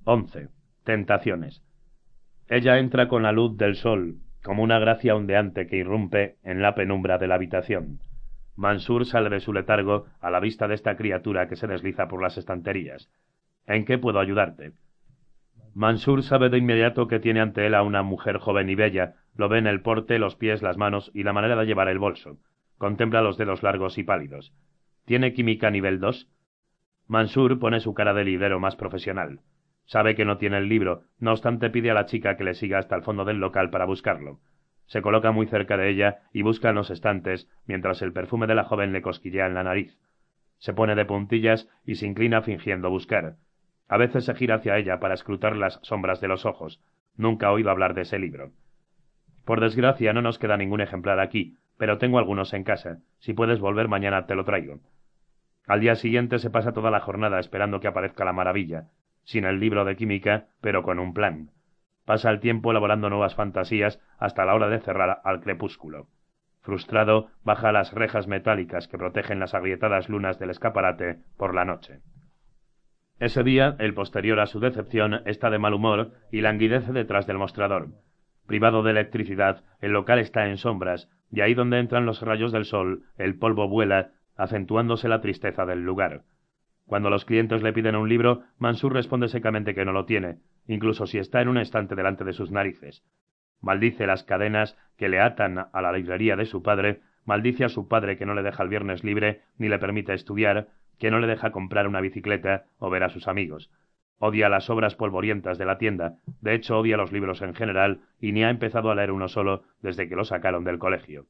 11. Tentaciones. Ella entra con la luz del sol, como una gracia ondeante que irrumpe en la penumbra de la habitación. Mansur sale de su letargo a la vista de esta criatura que se desliza por las estanterías. ¿En qué puedo ayudarte? Mansur sabe de inmediato que tiene ante él a una mujer joven y bella. Lo ve en el porte, los pies, las manos y la manera de llevar el bolso. Contempla los dedos largos y pálidos. ¿Tiene química nivel 2? Mansur pone su cara de librero más profesional. Sabe que no tiene el libro, no obstante pide a la chica que le siga hasta el fondo del local para buscarlo. Se coloca muy cerca de ella y busca en los estantes, mientras el perfume de la joven le cosquillea en la nariz. Se pone de puntillas y se inclina fingiendo buscar. A veces se gira hacia ella para escrutar las sombras de los ojos. Nunca ha oído hablar de ese libro. Por desgracia no nos queda ningún ejemplar aquí, pero tengo algunos en casa. Si puedes volver mañana te lo traigo. Al día siguiente se pasa toda la jornada esperando que aparezca la maravilla, sin el libro de química, pero con un plan. Pasa el tiempo elaborando nuevas fantasías hasta la hora de cerrar al crepúsculo. Frustrado, baja las rejas metálicas que protegen las agrietadas lunas del escaparate por la noche. Ese día, el posterior a su decepción, está de mal humor y languidece detrás del mostrador. Privado de electricidad, el local está en sombras, y ahí donde entran los rayos del sol, el polvo vuela, acentuándose la tristeza del lugar. Cuando los clientes le piden un libro, Mansur responde secamente que no lo tiene, incluso si está en un estante delante de sus narices. Maldice las cadenas que le atan a la librería de su padre, maldice a su padre que no le deja el viernes libre ni le permite estudiar, que no le deja comprar una bicicleta o ver a sus amigos. Odia las obras polvorientas de la tienda, de hecho odia los libros en general y ni ha empezado a leer uno solo desde que lo sacaron del colegio.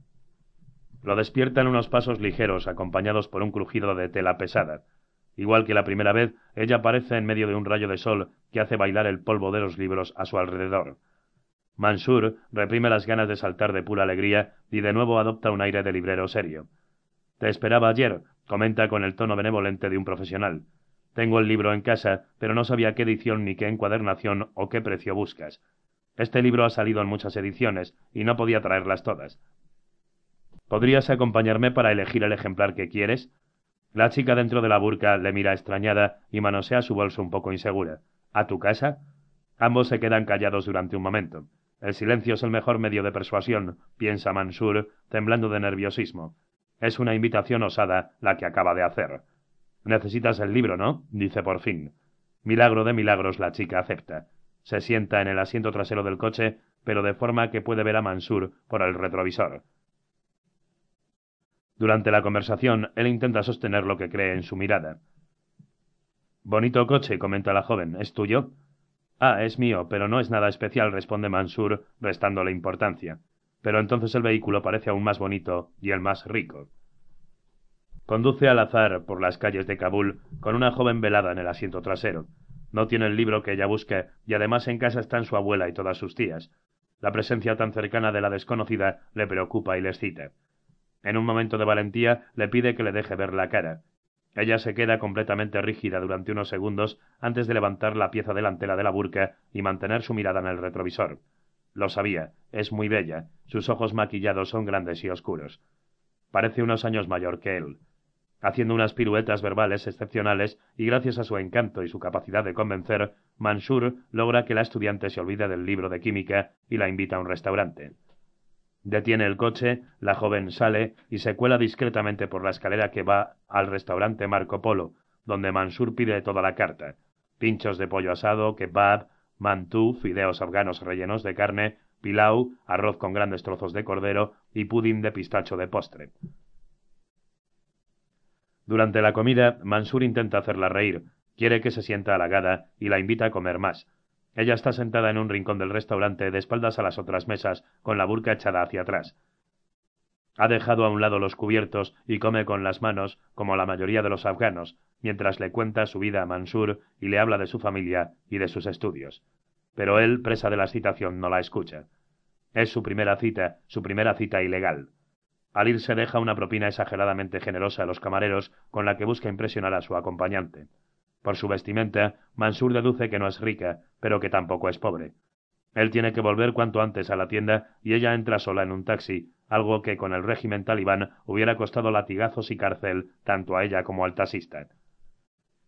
Lo despiertan unos pasos ligeros acompañados por un crujido de tela pesada. Igual que la primera vez, ella aparece en medio de un rayo de sol que hace bailar el polvo de los libros a su alrededor. Mansur reprime las ganas de saltar de pura alegría y de nuevo adopta un aire de librero serio. «Te esperaba ayer», comenta con el tono benevolente de un profesional. «Tengo el libro en casa, pero no sabía qué edición ni qué encuadernación o qué precio buscas. Este libro ha salido en muchas ediciones y no podía traerlas todas. ¿Podrías acompañarme para elegir el ejemplar que quieres?» La chica dentro de la burka le mira extrañada y manosea su bolso un poco insegura. «¿A tu casa?» Ambos se quedan callados durante un momento. El silencio es el mejor medio de persuasión, piensa Mansur, temblando de nerviosismo. Es una invitación osada la que acaba de hacer. «Necesitas el libro, ¿no?», dice por fin. Milagro de milagros la chica acepta. Se sienta en el asiento trasero del coche, pero de forma que puede ver a Mansur por el retrovisor. Durante la conversación, él intenta sostener lo que cree en su mirada. «Bonito coche», comenta la joven. «¿Es tuyo?» «Ah, es mío, pero no es nada especial», responde Mansur, restándole importancia. Pero entonces el vehículo parece aún más bonito y el más rico. Conduce al azar por las calles de Kabul con una joven velada en el asiento trasero. No tiene el libro que ella busca y además en casa están su abuela y todas sus tías. La presencia tan cercana de la desconocida le preocupa y le excita. En un momento de valentía le pide que le deje ver la cara. Ella se queda completamente rígida durante unos segundos antes de levantar la pieza delantera de la burka y mantener su mirada en el retrovisor. Lo sabía, es muy bella, sus ojos maquillados son grandes y oscuros. Parece unos años mayor que él. Haciendo unas piruetas verbales excepcionales y gracias a su encanto y su capacidad de convencer, Mansur logra que la estudiante se olvide del libro de química y la invita a un restaurante. Detiene el coche, la joven sale y se cuela discretamente por la escalera que va al restaurante Marco Polo, donde Mansur pide toda la carta: pinchos de pollo asado, kebab, mantú, fideos afganos rellenos de carne, pilau, arroz con grandes trozos de cordero y pudín de pistacho de postre. Durante la comida, Mansur intenta hacerla reír, quiere que se sienta halagada y la invita a comer más. Ella está sentada en un rincón del restaurante de espaldas a las otras mesas, con la burka echada hacia atrás. Ha dejado a un lado los cubiertos y come con las manos, como la mayoría de los afganos, mientras le cuenta su vida a Mansur y le habla de su familia y de sus estudios. Pero él, presa de la excitación, no la escucha. Es su primera cita ilegal. Al irse deja una propina exageradamente generosa a los camareros con la que busca impresionar a su acompañante. Por su vestimenta, Mansur deduce que no es rica, pero que tampoco es pobre. Él tiene que volver cuanto antes a la tienda y ella entra sola en un taxi, algo que con el régimen talibán hubiera costado latigazos y cárcel tanto a ella como al taxista.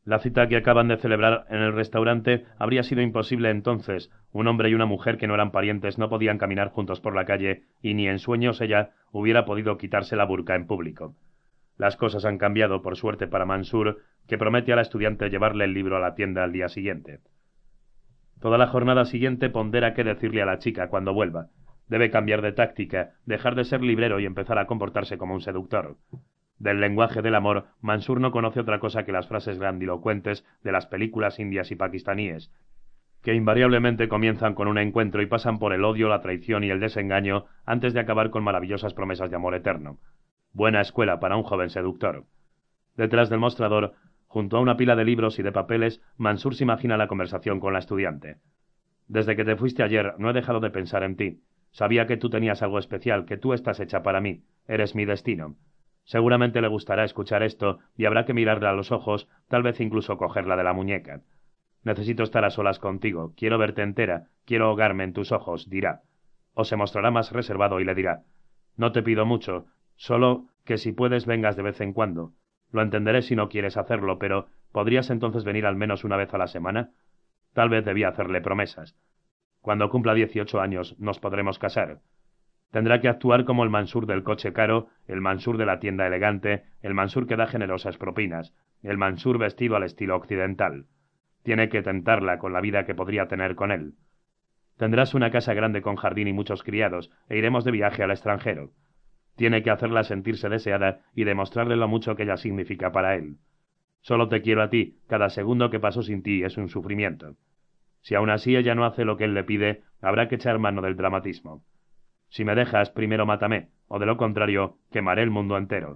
La cita que acaban de celebrar en el restaurante habría sido imposible entonces. Un hombre y una mujer que no eran parientes no podían caminar juntos por la calle, y ni en sueños ella hubiera podido quitarse la burka en público. Las cosas han cambiado, por suerte para Mansur, que promete a la estudiante llevarle el libro a la tienda al día siguiente. Toda la jornada siguiente pondera qué decirle a la chica cuando vuelva. Debe cambiar de táctica, dejar de ser librero y empezar a comportarse como un seductor. Del lenguaje del amor, Mansur no conoce otra cosa que las frases grandilocuentes de las películas indias y pakistaníes, que invariablemente comienzan con un encuentro y pasan por el odio, la traición y el desengaño antes de acabar con maravillosas promesas de amor eterno. Buena escuela para un joven seductor. Detrás del mostrador, junto a una pila de libros y de papeles, Mansur se imagina la conversación con la estudiante. Desde que te fuiste ayer no he dejado de pensar en ti. Sabía que tú tenías algo especial, que tú estás hecha para mí. Eres mi destino. Seguramente le gustará escuchar esto y habrá que mirarla a los ojos, tal vez incluso cogerla de la muñeca. Necesito estar a solas contigo, quiero verte entera, quiero ahogarme en tus ojos, dirá. O se mostrará más reservado y le dirá: no te pido mucho, solo que si puedes vengas de vez en cuando. Lo entenderé si no quieres hacerlo, pero ¿podrías entonces venir al menos una vez a la semana? Tal vez debía hacerle promesas. Cuando cumpla 18 años nos podremos casar. Tendrá que actuar como el Mansur del coche caro, el Mansur de la tienda elegante, el Mansur que da generosas propinas, el Mansur vestido al estilo occidental. Tiene que tentarla con la vida que podría tener con él. Tendrás una casa grande con jardín y muchos criados, e iremos de viaje al extranjero. Tiene que hacerla sentirse deseada y demostrarle lo mucho que ella significa para él. Solo te quiero a ti, cada segundo que paso sin ti es un sufrimiento. Si aún así ella no hace lo que él le pide, habrá que echar mano del dramatismo. Si me dejas, primero mátame, o de lo contrario, quemaré el mundo entero.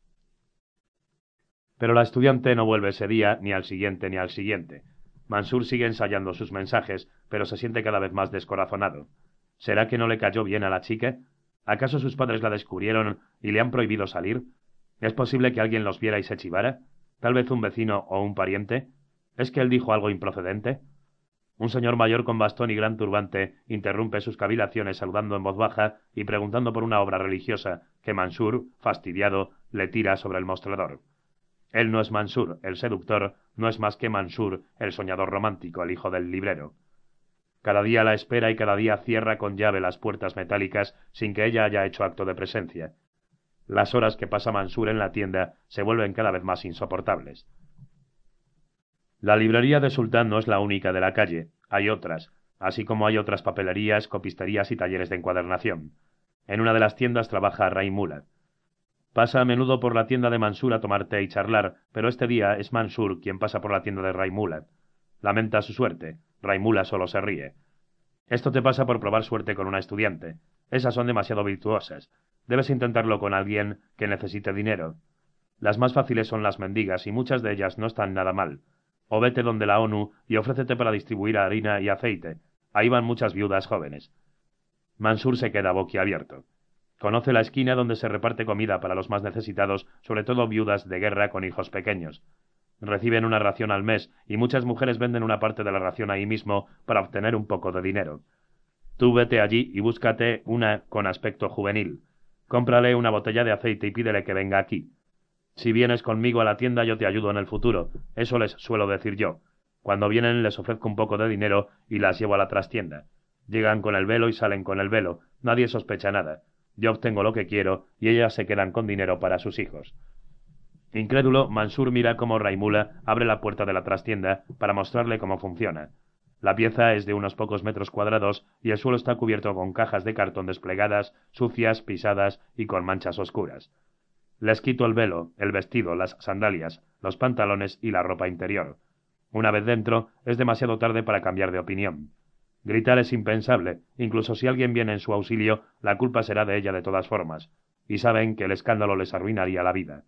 Pero la estudiante no vuelve ese día, ni al siguiente, ni al siguiente. Mansur sigue ensayando sus mensajes, pero se siente cada vez más descorazonado. ¿Será que no le cayó bien a la chica? ¿Acaso sus padres la descubrieron y le han prohibido salir? ¿Es posible que alguien los viera y se chivara? ¿Tal vez un vecino o un pariente? ¿Es que él dijo algo improcedente? Un señor mayor con bastón y gran turbante interrumpe sus cavilaciones saludando en voz baja y preguntando por una obra religiosa que Mansur, fastidiado, le tira sobre el mostrador. Él no es Mansur, el seductor, no es más que Mansur, el soñador romántico, el hijo del librero. Cada día la espera y cada día cierra con llave las puertas metálicas sin que ella haya hecho acto de presencia. Las horas que pasa Mansur en la tienda se vuelven cada vez más insoportables. La librería de Sultán no es la única de la calle, hay otras, así como hay otras papelerías, copisterías y talleres de encuadernación. En una de las tiendas trabaja Raimula. Pasa a menudo por la tienda de Mansur a tomar té y charlar, pero este día es Mansur quien pasa por la tienda de Raimula. Lamenta su suerte. Raimula solo se ríe. Esto te pasa por probar suerte con una estudiante. Esas son demasiado virtuosas. Debes intentarlo con alguien que necesite dinero. Las más fáciles son las mendigas y muchas de ellas no están nada mal. O vete donde la ONU y ofrécete para distribuir harina y aceite. Ahí van muchas viudas jóvenes. Mansur se queda boquiabierto. Conoce la esquina donde se reparte comida para los más necesitados, sobre todo viudas de guerra con hijos pequeños. Reciben una ración al mes y muchas mujeres venden una parte de la ración ahí mismo para obtener un poco de dinero. Tú vete allí y búscate una con aspecto juvenil. Cómprale una botella de aceite y pídele que venga aquí. Si vienes conmigo a la tienda yo te ayudo en el futuro. Eso les suelo decir yo. Cuando vienen les ofrezco un poco de dinero y las llevo a la trastienda. Llegan con el velo y salen con el velo. Nadie sospecha nada. Yo obtengo lo que quiero y ellas se quedan con dinero para sus hijos. Incrédulo, Mansur mira cómo Raimula abre la puerta de la trastienda para mostrarle cómo funciona. La pieza es de unos pocos metros cuadrados y el suelo está cubierto con cajas de cartón desplegadas, sucias, pisadas y con manchas oscuras. Les quito el velo, el vestido, las sandalias, los pantalones y la ropa interior. Una vez dentro, es demasiado tarde para cambiar de opinión. Gritar es impensable, incluso si alguien viene en su auxilio, la culpa será de ella de todas formas, y saben que el escándalo les arruinaría la vida.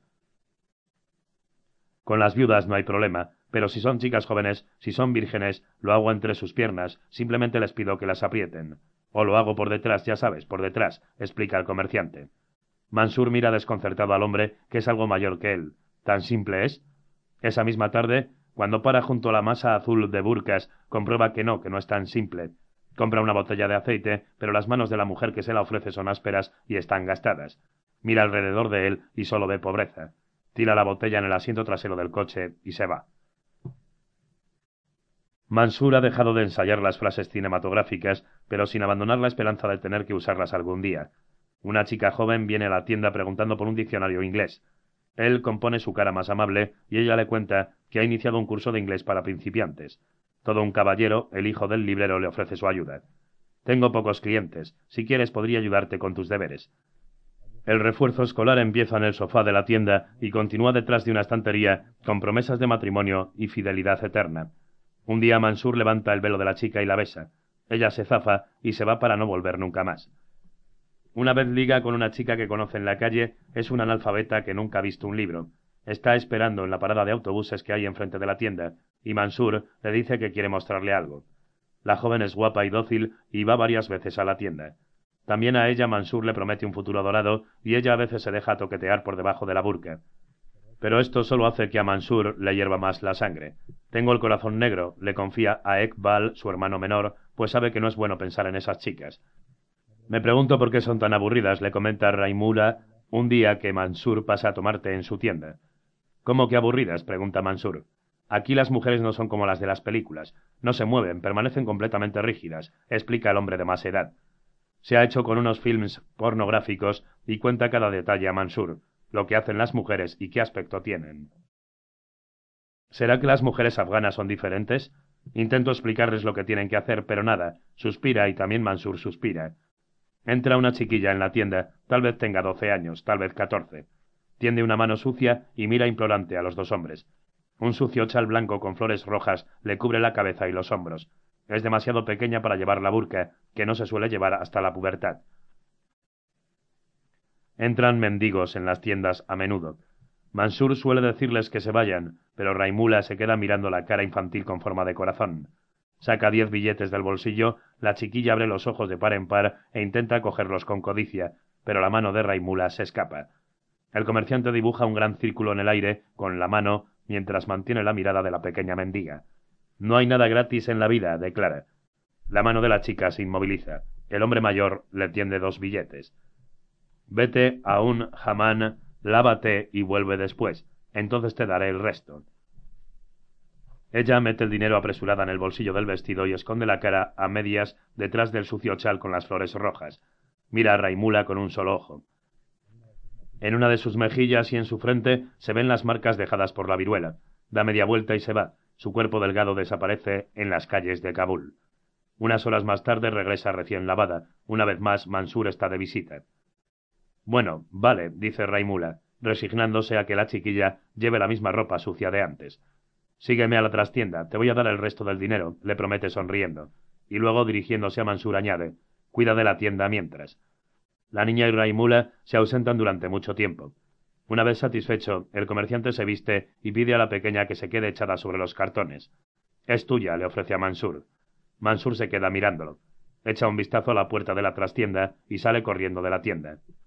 Con las viudas no hay problema, pero si son chicas jóvenes, si son vírgenes, lo hago entre sus piernas, simplemente les pido que las aprieten. O lo hago por detrás, ya sabes, por detrás, explica el comerciante. Mansur mira desconcertado al hombre, que es algo mayor que él. ¿Tan simple es? Esa misma tarde, cuando para junto a la masa azul de burcas, comprueba que no es tan simple. Compra una botella de aceite, pero las manos de la mujer que se la ofrece son ásperas y están gastadas. Mira alrededor de él y solo ve pobreza. Tira la botella en el asiento trasero del coche y se va. Mansur ha dejado de ensayar las frases cinematográficas, pero sin abandonar la esperanza de tener que usarlas algún día. Una chica joven viene a la tienda preguntando por un diccionario inglés. Él compone su cara más amable y ella le cuenta que ha iniciado un curso de inglés para principiantes. Todo un caballero, el hijo del librero, le ofrece su ayuda. Tengo pocos clientes. Si quieres, podría ayudarte con tus deberes. El refuerzo escolar empieza en el sofá de la tienda y continúa detrás de una estantería con promesas de matrimonio y fidelidad eterna. Un día Mansur levanta el velo de la chica y la besa. Ella se zafa y se va para no volver nunca más. Una vez liga con una chica que conoce en la calle, es una analfabeta que nunca ha visto un libro. Está esperando en la parada de autobuses que hay enfrente de la tienda, y Mansur le dice que quiere mostrarle algo. La joven es guapa y dócil y va varias veces a la tienda. También a ella Mansur le promete un futuro dorado y ella a veces se deja toquetear por debajo de la burka. Pero esto solo hace que a Mansur le hierva más la sangre. Tengo el corazón negro, le confía a Ekbal, su hermano menor, pues sabe que no es bueno pensar en esas chicas. Me pregunto por qué son tan aburridas, le comenta Raimula un día que Mansur pasa a tomar té en su tienda. ¿Cómo que aburridas?, pregunta Mansur. Aquí las mujeres no son como las de las películas. No se mueven, permanecen completamente rígidas, explica el hombre de más edad. Se ha hecho con unos films pornográficos y cuenta cada detalle a Mansur, lo que hacen las mujeres y qué aspecto tienen. ¿Será que las mujeres afganas son diferentes? Intento explicarles lo que tienen que hacer, pero nada. Suspira y también Mansur suspira. Entra una chiquilla en la tienda, tal vez tenga 12 años, tal vez 14. Tiende una mano sucia y mira implorante a los dos hombres. Un sucio chal blanco con flores rojas le cubre la cabeza y los hombros. Es demasiado pequeña para llevar la burka, que no se suele llevar hasta la pubertad. Entran mendigos en las tiendas a menudo. Mansur suele decirles que se vayan, pero Raimula se queda mirando la cara infantil con forma de corazón. Saca 10 billetes del bolsillo, la chiquilla abre los ojos de par en par e intenta cogerlos con codicia, pero la mano de Raimula se escapa. El comerciante dibuja un gran círculo en el aire con la mano mientras mantiene la mirada de la pequeña mendiga. No hay nada gratis en la vida, declara. La mano de la chica se inmoviliza. El hombre mayor le tiende 2 billetes. Vete a un hamán, lávate y vuelve después. Entonces te daré el resto. Ella mete el dinero apresurada en el bolsillo del vestido y esconde la cara a medias detrás del sucio chal con las flores rojas. Mira a Raimula con un solo ojo. En una de sus mejillas y en su frente se ven las marcas dejadas por la viruela. Da media vuelta y se va. Su cuerpo delgado desaparece en las calles de Kabul. Unas horas más tarde regresa recién lavada. Una vez más Mansur está de visita. Bueno, vale, dice Raimula, resignándose a que la chiquilla lleve la misma ropa sucia de antes. Sígueme a la trastienda, te voy a dar el resto del dinero, le promete sonriendo. Y luego, dirigiéndose a Mansur, añade, cuida de la tienda mientras. La niña y Raimula se ausentan durante mucho tiempo. Una vez satisfecho, el comerciante se viste y pide a la pequeña que se quede echada sobre los cartones. Es tuya, le ofrece a Mansur. Mansur se queda mirándolo. Echa un vistazo a la puerta de la trastienda y sale corriendo de la tienda.